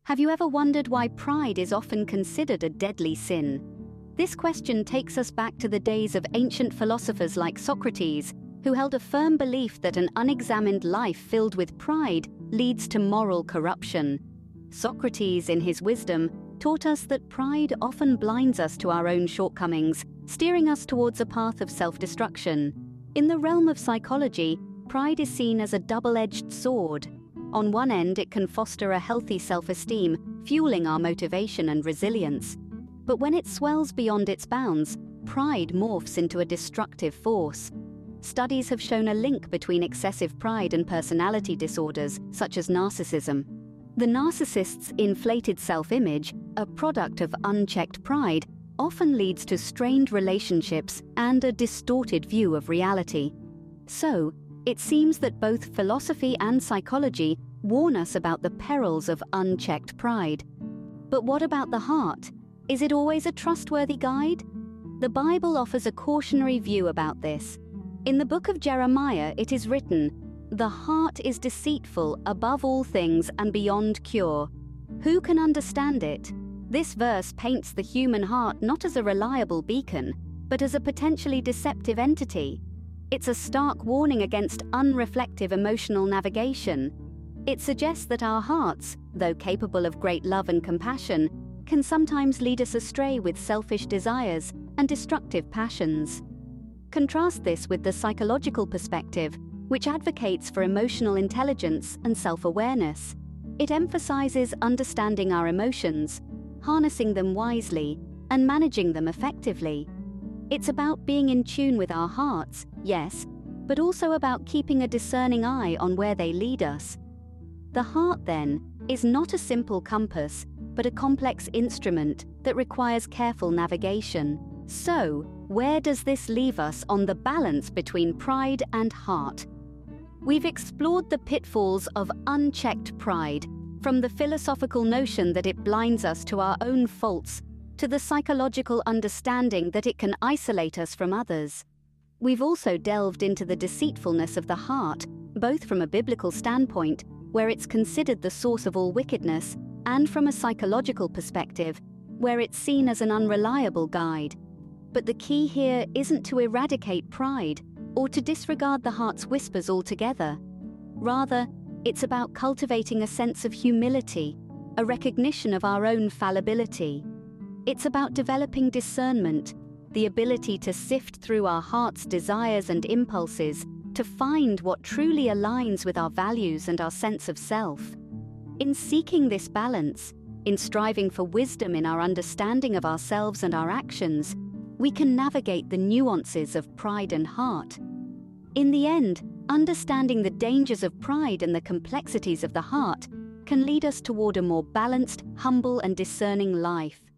Have you ever wondered why pride is often considered a deadly sin? This question takes us back to the days of ancient philosophers like Socrates, who held a firm belief that an unexamined life filled with pride leads to moral corruption. Socrates, in his wisdom, taught us that pride often blinds us to our own shortcomings, steering us towards a path of self-destruction. In the realm of psychology, pride is seen as a double-edged sword. On one end, it can foster a healthy self-esteem, fueling our motivation and resilience. But when it swells beyond its bounds, pride morphs into a destructive force. Studies have shown a link between excessive pride and personality disorders, such as narcissism. The narcissist's inflated self-image, a product of unchecked pride, often leads to strained relationships and a distorted view of reality. So, it seems that both philosophy and psychology warn us about the perils of unchecked pride. But what about the heart? Is it always a trustworthy guide? The Bible offers a cautionary view about this. In the book of Jeremiah, it is written, "The heart is deceitful above all things and beyond cure. Who can understand it?" This verse paints the human heart not as a reliable beacon, but as a potentially deceptive entity. It's a stark warning against unreflective emotional navigation. It suggests that our hearts, though capable of great love and compassion, can sometimes lead us astray with selfish desires and destructive passions. Contrast this with the psychological perspective, which advocates for emotional intelligence and self-awareness. It emphasizes understanding our emotions, harnessing them wisely, and managing them effectively. It's about being in tune with our hearts, yes, but also about keeping a discerning eye on where they lead us. The heart, then, is not a simple compass, but a complex instrument that requires careful navigation. So, where does this leave us on the balance between pride and heart? We've explored the pitfalls of unchecked pride, from the philosophical notion that it blinds us to our own faults, to the psychological understanding that it can isolate us from others. We've also delved into the deceitfulness of the heart, both from a biblical standpoint, where it's considered the source of all wickedness, and from a psychological perspective, where it's seen as an unreliable guide. But the key here isn't to eradicate pride, or to disregard the heart's whispers altogether. Rather, it's about cultivating a sense of humility, a recognition of our own fallibility. It's about developing discernment, the ability to sift through our heart's desires and impulses to find what truly aligns with our values and our sense of self. In seeking this balance, in striving for wisdom in our understanding of ourselves and our actions, we can navigate the nuances of pride and heart. In the end, understanding the dangers of pride and the complexities of the heart can lead us toward a more balanced, humble, and discerning life.